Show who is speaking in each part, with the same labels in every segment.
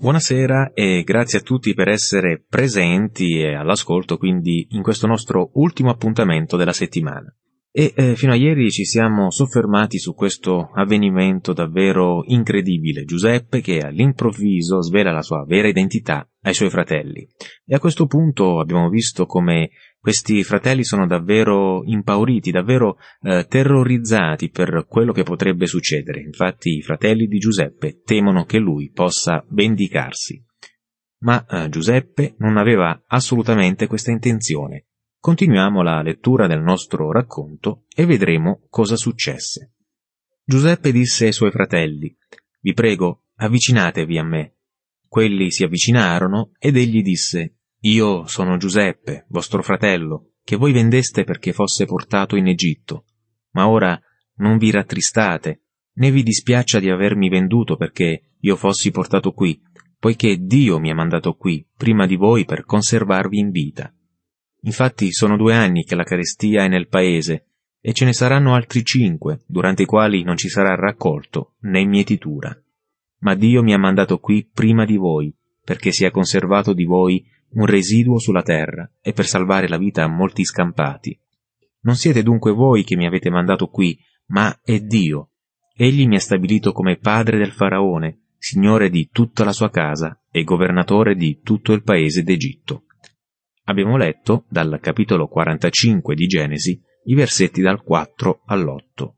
Speaker 1: Buonasera e grazie a tutti per essere presenti e all'ascolto quindi in questo nostro ultimo appuntamento della settimana. Fino a ieri ci siamo soffermati su questo avvenimento davvero incredibile, Giuseppe che all'improvviso svela la sua vera identità ai suoi fratelli. E a questo punto abbiamo visto come questi fratelli sono davvero impauriti, davvero terrorizzati per quello che potrebbe succedere. Infatti i fratelli di Giuseppe temono che lui possa vendicarsi. Ma Giuseppe non aveva assolutamente questa intenzione. Continuiamo la lettura del nostro racconto e vedremo cosa successe. Giuseppe disse ai suoi fratelli: «Vi prego, avvicinatevi a me». Quelli si avvicinarono ed egli disse: «Io sono Giuseppe, vostro fratello, che voi vendeste perché fosse portato in Egitto. Ma ora non vi rattristate, né vi dispiaccia di avermi venduto perché io fossi portato qui, poiché Dio mi ha mandato qui, prima di voi, per conservarvi in vita. Infatti sono 2 anni che la carestia è nel paese, e ce ne saranno altri 5, durante i quali non ci sarà raccolto né mietitura. Ma Dio mi ha mandato qui prima di voi, perché sia conservato di voi un residuo sulla terra, e per salvare la vita a molti scampati. Non siete dunque voi che mi avete mandato qui, ma è Dio. Egli mi ha stabilito come padre del faraone, signore di tutta la sua casa e governatore di tutto il paese d'Egitto». Abbiamo letto dal capitolo 45 di Genesi i versetti dal 4 all'8.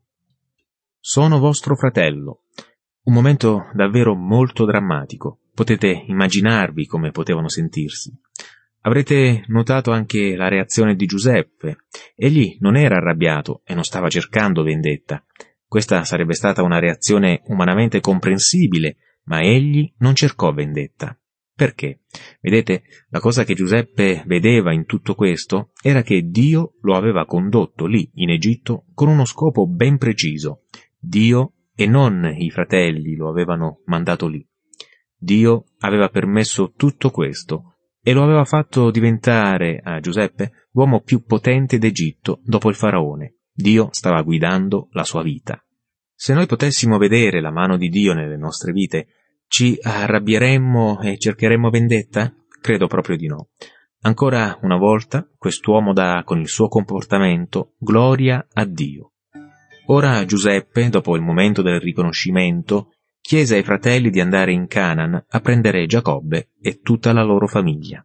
Speaker 1: «Sono vostro fratello». Un momento davvero molto drammatico. Potete immaginarvi come potevano sentirsi. Avrete notato anche la reazione di Giuseppe. Egli non era arrabbiato e non stava cercando vendetta. Questa sarebbe stata una reazione umanamente comprensibile, ma egli non cercò vendetta. Perché? Vedete, la cosa che Giuseppe vedeva in tutto questo era che Dio lo aveva condotto lì in Egitto con uno scopo ben preciso. Dio e non i fratelli lo avevano mandato lì. Dio aveva permesso tutto questo e lo aveva fatto diventare a Giuseppe l'uomo più potente d'Egitto dopo il faraone. Dio stava guidando la sua vita. Se noi potessimo vedere la mano di Dio nelle nostre vite, ci arrabbieremmo e cercheremmo vendetta? Credo proprio di no. Ancora una volta, quest'uomo dà con il suo comportamento gloria a Dio. Ora Giuseppe, dopo il momento del riconoscimento, chiese ai fratelli di andare in Canaan a prendere Giacobbe e tutta la loro famiglia.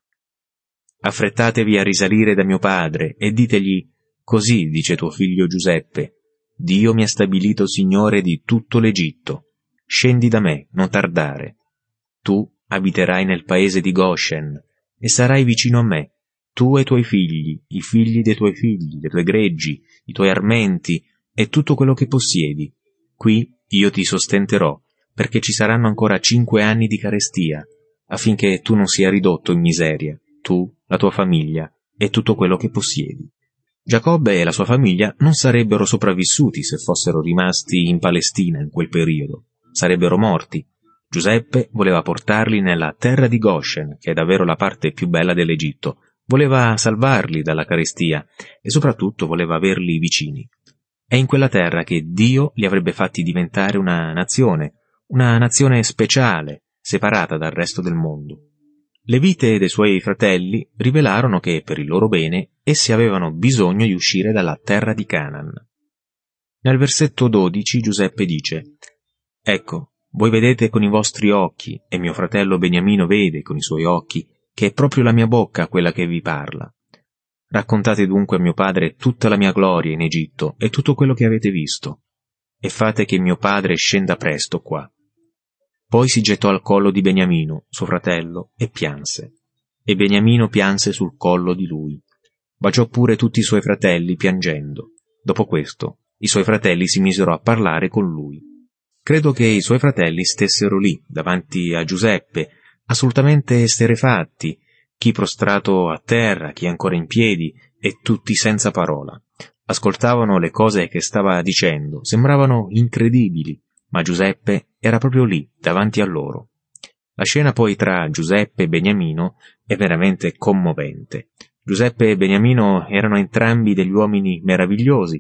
Speaker 1: «Affrettatevi a risalire da mio padre e ditegli: così dice tuo figlio Giuseppe, Dio mi ha stabilito signore di tutto l'Egitto. Scendi da me, non tardare. Tu abiterai nel paese di Goshen e sarai vicino a me, tu e i tuoi figli, i figli dei tuoi figli, le tue greggi, i tuoi armenti e tutto quello che possiedi. Qui io ti sostenterò, perché ci saranno ancora 5 anni di carestia, affinché tu non sia ridotto in miseria, tu, la tua famiglia e tutto quello che possiedi». Giacobbe e la sua famiglia non sarebbero sopravvissuti se fossero rimasti in Palestina in quel periodo. Sarebbero morti. Giuseppe voleva portarli nella terra di Goshen, che è davvero la parte più bella dell'Egitto. Voleva salvarli dalla carestia e soprattutto voleva averli vicini. È in quella terra che Dio li avrebbe fatti diventare una nazione speciale, separata dal resto del mondo. Le vite dei suoi fratelli rivelarono che, per il loro bene, essi avevano bisogno di uscire dalla terra di Canaan. Nel versetto 12 Giuseppe dice: «Ecco, voi vedete con i vostri occhi, e mio fratello Beniamino vede con i suoi occhi, che è proprio la mia bocca quella che vi parla. Raccontate dunque a mio padre tutta la mia gloria in Egitto e tutto quello che avete visto, e fate che mio padre scenda presto qua». Poi si gettò al collo di Beniamino, suo fratello, e pianse. E Beniamino pianse sul collo di lui. Baciò pure tutti i suoi fratelli piangendo. Dopo questo, i suoi fratelli si misero a parlare con lui. Credo che i suoi fratelli stessero lì, davanti a Giuseppe, assolutamente esterrefatti, chi prostrato a terra, chi ancora in piedi, e tutti senza parola. Ascoltavano le cose che stava dicendo, sembravano incredibili, ma Giuseppe era proprio lì, davanti a loro. La scena poi tra Giuseppe e Beniamino è veramente commovente. Giuseppe e Beniamino erano entrambi degli uomini meravigliosi,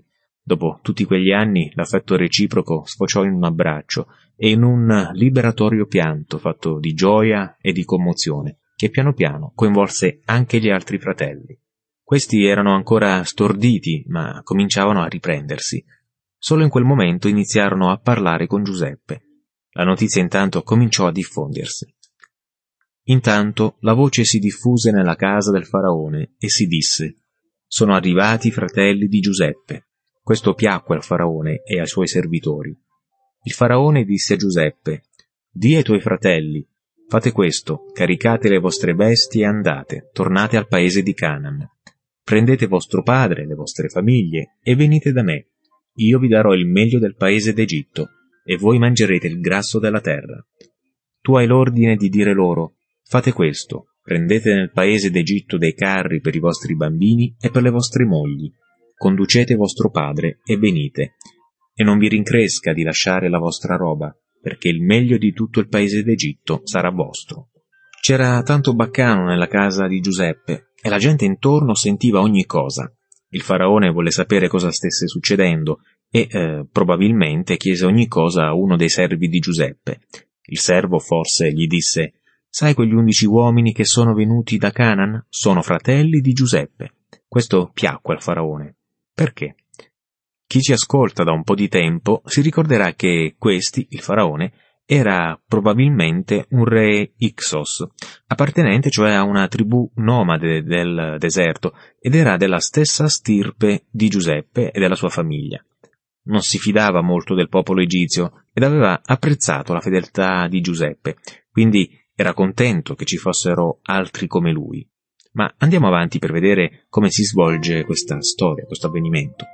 Speaker 1: Dopo tutti quegli anni l'affetto reciproco sfociò in un abbraccio e in un liberatorio pianto fatto di gioia e di commozione, che piano piano coinvolse anche gli altri fratelli. Questi erano ancora storditi, ma cominciavano a riprendersi. Solo in quel momento iniziarono a parlare con Giuseppe. La notizia intanto cominciò a diffondersi. Intanto la voce si diffuse nella casa del faraone e si disse: «Sono arrivati i fratelli di Giuseppe». Questo piacque al faraone e ai suoi servitori. Il faraone disse a Giuseppe: «Di ai tuoi fratelli: fate questo, caricate le vostre bestie e andate, tornate al paese di Canaan. Prendete vostro padre, le vostre famiglie e venite da me. Io vi darò il meglio del paese d'Egitto e voi mangerete il grasso della terra. Tu hai l'ordine di dire loro: fate questo, prendete nel paese d'Egitto dei carri per i vostri bambini e per le vostre mogli. Conducete vostro padre e venite, e non vi rincresca di lasciare la vostra roba, perché il meglio di tutto il paese d'Egitto sarà vostro». C'era tanto baccano nella casa di Giuseppe, e la gente intorno sentiva ogni cosa. Il faraone volle sapere cosa stesse succedendo, e probabilmente chiese ogni cosa a uno dei servi di Giuseppe. Il servo forse gli disse: «Sai quegli 11 uomini che sono venuti da Canaan? Sono fratelli di Giuseppe». Questo piacque al faraone. Perché? Chi ci ascolta da un po' di tempo si ricorderà che questi, il faraone, era probabilmente un re Ixos, appartenente cioè a una tribù nomade del deserto, ed era della stessa stirpe di Giuseppe e della sua famiglia. Non si fidava molto del popolo egizio ed aveva apprezzato la fedeltà di Giuseppe, quindi era contento che ci fossero altri come lui. Ma andiamo avanti per vedere come si svolge questa storia, questo avvenimento.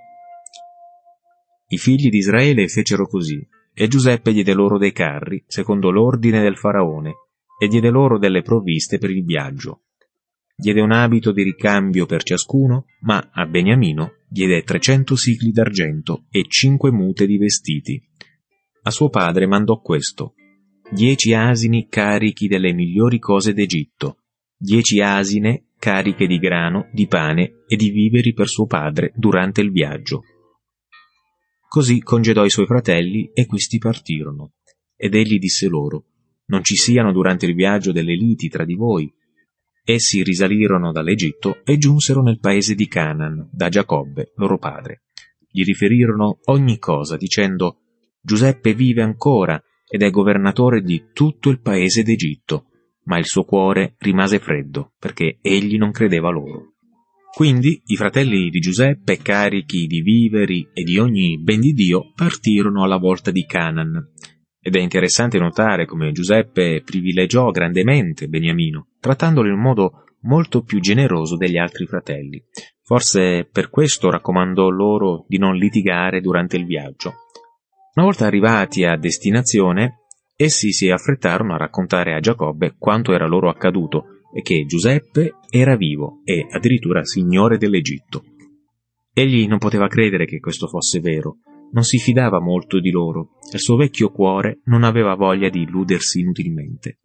Speaker 1: I figli di Israele fecero così, e Giuseppe diede loro dei carri, secondo l'ordine del faraone, e diede loro delle provviste per il viaggio. Diede un abito di ricambio per ciascuno, ma a Beniamino diede 300 sicli d'argento e 5 mute di vestiti. A suo padre mandò questo: 10 asini carichi delle migliori cose d'Egitto, 10 asine cariche di grano, di pane e di viveri per suo padre durante il viaggio. Così congedò i suoi fratelli e questi partirono. Ed egli disse loro: «Non ci siano durante il viaggio delle liti tra di voi». Essi risalirono dall'Egitto e giunsero nel paese di Canaan, da Giacobbe, loro padre. Gli riferirono ogni cosa, dicendo: «Giuseppe vive ancora ed è governatore di tutto il paese d'Egitto». Ma il suo cuore rimase freddo, perché egli non credeva loro. Quindi i fratelli di Giuseppe, carichi di viveri e di ogni ben di Dio, partirono alla volta di Canaan. Ed è interessante notare come Giuseppe privilegiò grandemente Beniamino, trattandolo in modo molto più generoso degli altri fratelli. Forse per questo raccomandò loro di non litigare durante il viaggio. Una volta arrivati a destinazione, essi si affrettarono a raccontare a Giacobbe quanto era loro accaduto e che Giuseppe era vivo e addirittura signore dell'Egitto. Egli non poteva credere che questo fosse vero, non si fidava molto di loro e il suo vecchio cuore non aveva voglia di illudersi inutilmente.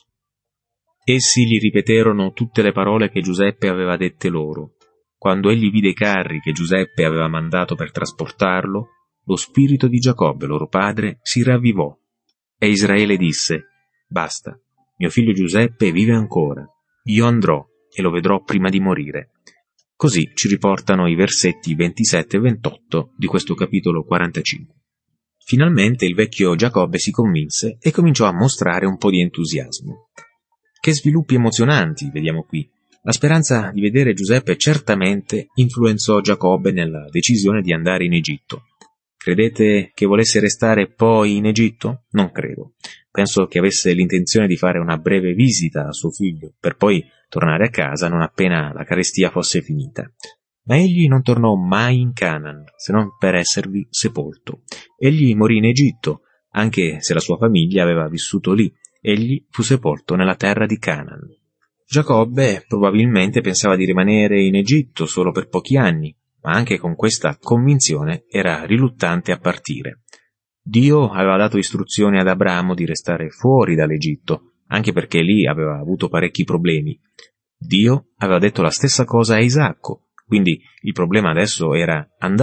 Speaker 1: Essi gli ripeterono tutte le parole che Giuseppe aveva dette loro. Quando egli vide i carri che Giuseppe aveva mandato per trasportarlo, lo spirito di Giacobbe, loro padre, si ravvivò. E Israele disse: «Basta, mio figlio Giuseppe vive ancora, io andrò e lo vedrò prima di morire». Così ci riportano i versetti 27 e 28 di questo capitolo 45. Finalmente il vecchio Giacobbe si convinse e cominciò a mostrare un po' di entusiasmo. Che sviluppi emozionanti vediamo qui. La speranza di vedere Giuseppe certamente influenzò Giacobbe nella decisione di andare in Egitto. Credete che volesse restare poi in Egitto? Non credo. Penso che avesse l'intenzione di fare una breve visita a suo figlio, per poi tornare a casa non appena la carestia fosse finita. Ma egli non tornò mai in Canaan, se non per esservi sepolto. Egli morì in Egitto, anche se la sua famiglia aveva vissuto lì. Egli fu sepolto nella terra di Canaan. Giacobbe probabilmente pensava di rimanere in Egitto solo per pochi anni, ma anche con questa convinzione era riluttante a partire. Dio aveva dato istruzioni ad Abramo di restare fuori dall'Egitto, anche perché lì aveva avuto parecchi problemi. Dio aveva detto la stessa cosa a Isacco, quindi il problema adesso era andare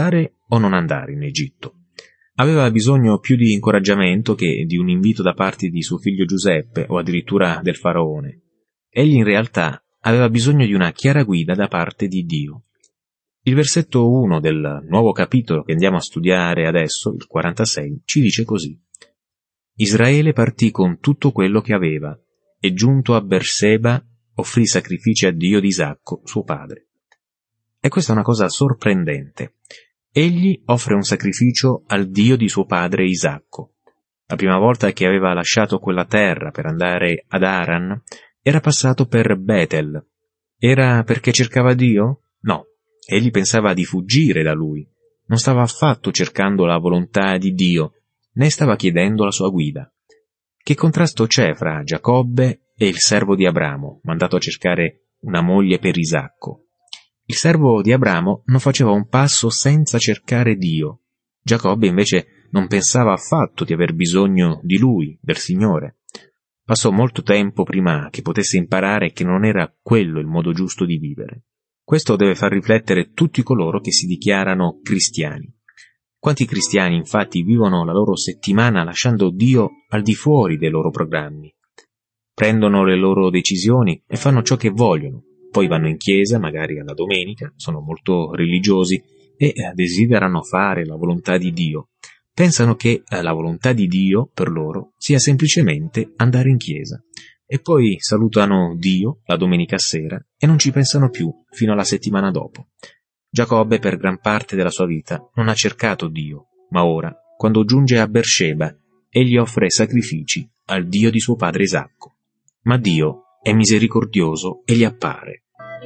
Speaker 1: o non andare in Egitto. Aveva bisogno più di incoraggiamento che di un invito da parte di suo figlio Giuseppe o addirittura del faraone. Egli in realtà aveva bisogno di una chiara guida da parte di Dio. Il versetto 1 del nuovo capitolo che andiamo a studiare adesso, il 46, ci dice così: Israele partì con tutto quello che aveva e giunto a Berseba offrì sacrifici a Dio di Isacco, suo padre. E questa è una cosa sorprendente. Egli offre un sacrificio al Dio di suo padre Isacco. La prima volta che aveva lasciato quella terra per andare ad Aran, era passato per Betel. Era perché cercava Dio? No, egli pensava di fuggire da lui. Non stava affatto cercando la volontà di Dio, né stava chiedendo la sua guida. Che contrasto c'è fra Giacobbe e il servo di Abramo, mandato a cercare una moglie per Isacco? Il servo di Abramo non faceva un passo senza cercare Dio. Giacobbe invece non pensava affatto di aver bisogno di lui, del Signore. Passò molto tempo prima che potesse imparare che non era quello il modo giusto di vivere. Questo deve far riflettere tutti coloro che si dichiarano cristiani. Quanti cristiani infatti vivono la loro settimana lasciando Dio al di fuori dei loro programmi? Prendono le loro decisioni e fanno ciò che vogliono. Poi vanno in chiesa, magari alla domenica, sono molto religiosi e desiderano fare la volontà di Dio. Pensano che la volontà di Dio per loro sia semplicemente andare in chiesa. E poi salutano Dio la domenica sera e non ci pensano più fino alla settimana dopo. Giacobbe per gran parte della sua vita non ha cercato Dio, ma ora, quando giunge a Berseba, egli offre sacrifici al Dio di suo padre Isacco. Ma Dio è misericordioso e gli appare.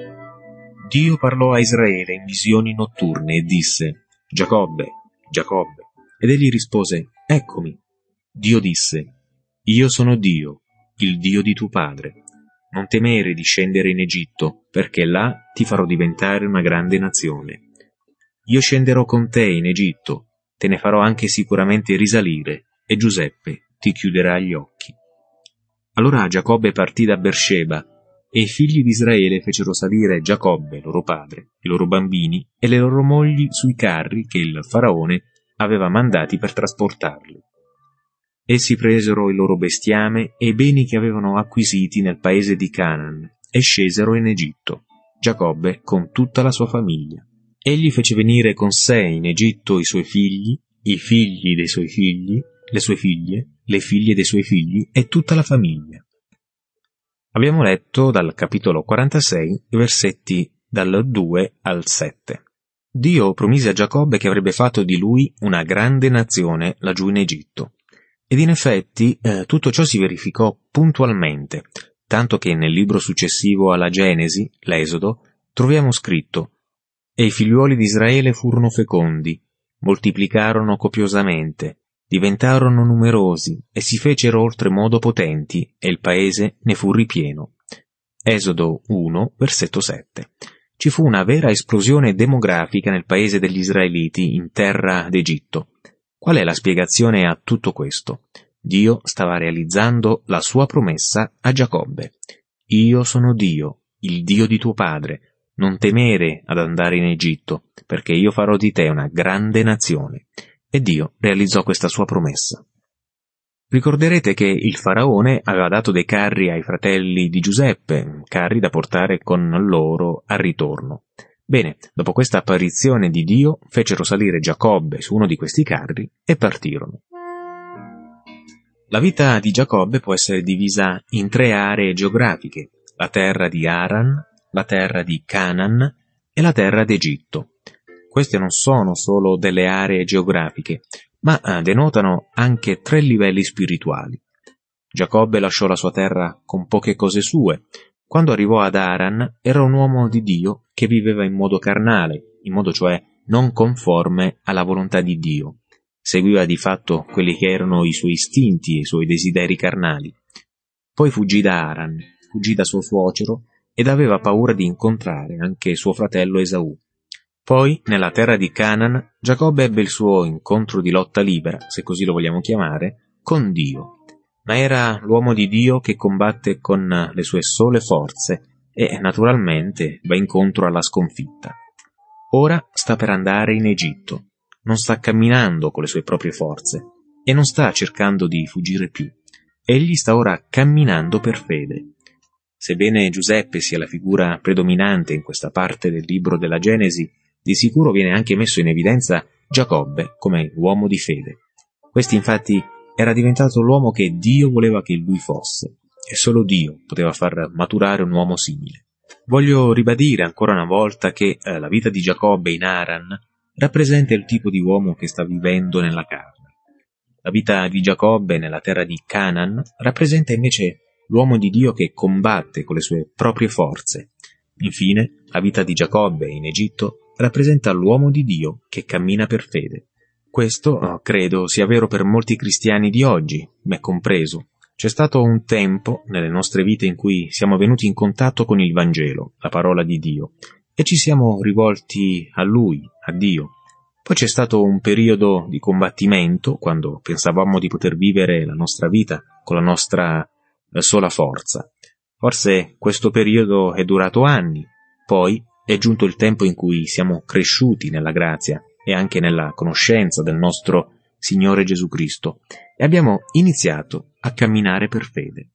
Speaker 1: Dio parlò a Israele in visioni notturne e disse: Giacobbe, Giacobbe. Ed egli rispose: Eccomi. Dio disse: Io sono Dio, il Dio di tuo padre. Non temere di scendere in Egitto, perché là ti farò diventare una grande nazione. Io scenderò con te in Egitto, te ne farò anche sicuramente risalire, e Giuseppe ti chiuderà gli occhi. Allora Giacobbe partì da Berseba, e i figli di Israele fecero salire Giacobbe, loro padre, i loro bambini e le loro mogli sui carri che il faraone aveva mandati per trasportarli. Essi presero il loro bestiame e i beni che avevano acquisiti nel paese di Canaan e scesero in Egitto, Giacobbe con tutta la sua famiglia. Egli fece venire con sé in Egitto i suoi figli, i figli dei suoi figli, le sue figlie, le figlie dei suoi figli e tutta la famiglia. Abbiamo letto dal capitolo 46, versetti dal 2 al 7. Dio promise a Giacobbe che avrebbe fatto di lui una grande nazione laggiù in Egitto. Ed in effetti tutto ciò si verificò puntualmente, tanto che nel libro successivo alla Genesi, l'Esodo, troviamo scritto: «E i figliuoli di Israele furono fecondi, moltiplicarono copiosamente, diventarono numerosi e si fecero oltremodo potenti, e il paese ne fu ripieno». Esodo 1, versetto 7. Ci fu una vera esplosione demografica nel paese degli Israeliti in terra d'Egitto. Qual è la spiegazione a tutto questo? Dio stava realizzando la sua promessa a Giacobbe. Io sono Dio, il Dio di tuo padre. Non temere ad andare in Egitto, perché io farò di te una grande nazione. E Dio realizzò questa sua promessa. Ricorderete che il faraone aveva dato dei carri ai fratelli di Giuseppe, carri da portare con loro al ritorno. Bene, dopo questa apparizione di Dio, fecero salire Giacobbe su uno di questi carri e partirono. La vita di Giacobbe può essere divisa in 3 aree geografiche: la terra di Aran, la terra di Canaan e la terra d'Egitto. Queste non sono solo delle aree geografiche, ma denotano anche 3 livelli spirituali. Giacobbe lasciò la sua terra con poche cose sue. Quando arrivò ad Aran era un uomo di Dio che viveva in modo carnale, in modo cioè non conforme alla volontà di Dio. Seguiva di fatto quelli che erano i suoi istinti e i suoi desideri carnali. Poi fuggì da Aran, fuggì da suo suocero ed aveva paura di incontrare anche suo fratello Esaù. Poi, nella terra di Canaan, Giacobbe ebbe il suo incontro di lotta libera, se così lo vogliamo chiamare, con Dio. Ma era l'uomo di Dio che combatte con le sue sole forze e, naturalmente, va incontro alla sconfitta. Ora sta per andare in Egitto. non sta camminando con le sue proprie forze e non sta cercando di fuggire più. Egli sta ora camminando per fede. Sebbene Giuseppe sia la figura predominante in questa parte del libro della Genesi, di sicuro viene anche messo in evidenza Giacobbe come uomo di fede. Questi infatti era diventato l'uomo che Dio voleva che lui fosse, e solo Dio poteva far maturare un uomo simile. Voglio ribadire ancora una volta che la vita di Giacobbe in Haran rappresenta il tipo di uomo che sta vivendo nella carne. La vita di Giacobbe nella terra di Canaan rappresenta invece l'uomo di Dio che combatte con le sue proprie forze. Infine, la vita di Giacobbe in Egitto rappresenta l'uomo di Dio che cammina per fede. Questo credo sia vero per molti cristiani di oggi, me compreso. C'è stato un tempo nelle nostre vite in cui siamo venuti in contatto con il Vangelo, la parola di Dio, e ci siamo rivolti a Lui, a Dio. Poi c'è stato un periodo di combattimento, quando pensavamo di poter vivere la nostra vita con la nostra sola forza. Forse questo periodo è durato anni, poi è giunto il tempo in cui siamo cresciuti nella grazia e anche nella conoscenza del nostro Signore Gesù Cristo e abbiamo iniziato a camminare per fede.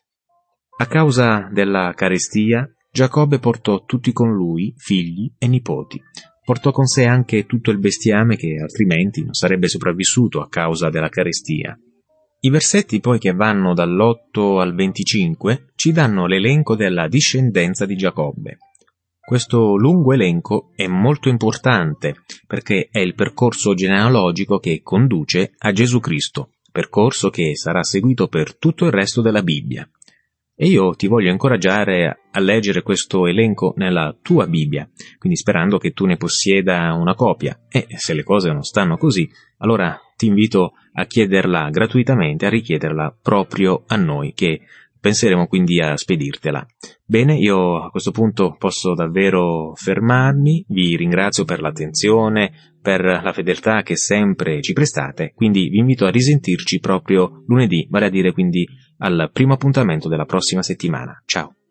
Speaker 1: A causa della carestia, Giacobbe portò tutti con lui, figli e nipoti. Portò con sé anche tutto il bestiame che altrimenti non sarebbe sopravvissuto a causa della carestia. I versetti poi che vanno dall'8 al 25 ci danno l'elenco della discendenza di Giacobbe. Questo lungo elenco è molto importante perché è il percorso genealogico che conduce a Gesù Cristo, percorso che sarà seguito per tutto il resto della Bibbia. E io ti voglio incoraggiare a leggere questo elenco nella tua Bibbia, quindi sperando che tu ne possieda una copia. E se le cose non stanno così, allora ti invito a chiederla gratuitamente, a richiederla proprio a noi, che penseremo quindi a spedirtela. Bene, io a questo punto posso davvero fermarmi, vi ringrazio per l'attenzione, per la fedeltà che sempre ci prestate, quindi vi invito a risentirci proprio lunedì, vale a dire quindi al primo appuntamento della prossima settimana. Ciao!